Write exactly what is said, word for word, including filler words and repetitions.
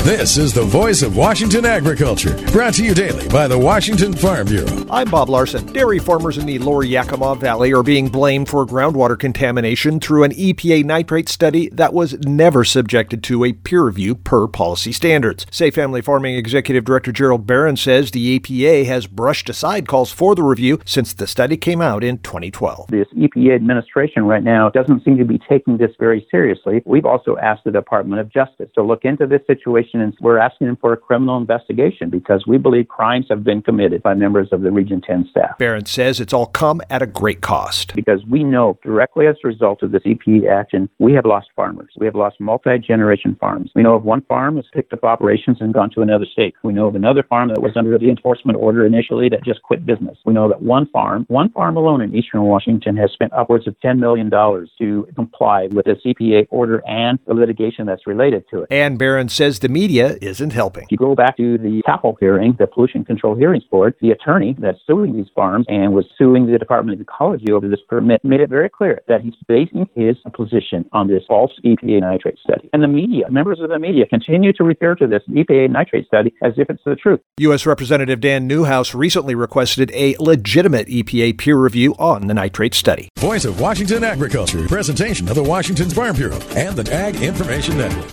This is the voice of Washington agriculture, brought to you daily by the Washington Farm Bureau. I'm Bob Larson. Dairy farmers in the lower Yakima Valley are being blamed for groundwater contamination through an E P A nitrate study that was never subjected to a peer review per policy standards. Safe Family Farming Executive Director Gerald Barron says the E P A has brushed aside calls for the review since the study came out in twenty twelve. This E P A administration right now doesn't seem to be taking this very seriously. We've also asked the Department of Justice to look into this situation, and we're asking them for a criminal investigation because we believe crimes have been committed by members of the Region ten staff. Barron says it's all come at a great cost. Because we know directly as a result of this E P A action, we have lost farmers. We have lost multi-generation farms. We know of one farm that's picked up operations and gone to another state. We know of another farm that was under the enforcement order initially that just quit business. We know that one farm, one farm alone in eastern Washington has spent upwards of ten million dollars to comply with this E P A order and the litigation that's related to it. And Barron says the media isn't helping. If you go back to the T A P L hearing, the Pollution Control Hearings Board, the attorney that's suing these farms and was suing the Department of Ecology over this permit made it very clear that he's basing his position on this false E P A nitrate study. And the media, members of the media, continue to refer to this E P A nitrate study as if it's the truth. U S Representative Dan Newhouse recently requested a legitimate E P A peer review on the nitrate study. Voice of Washington agriculture, presentation of the Washington Farm Bureau and the Ag Information Network.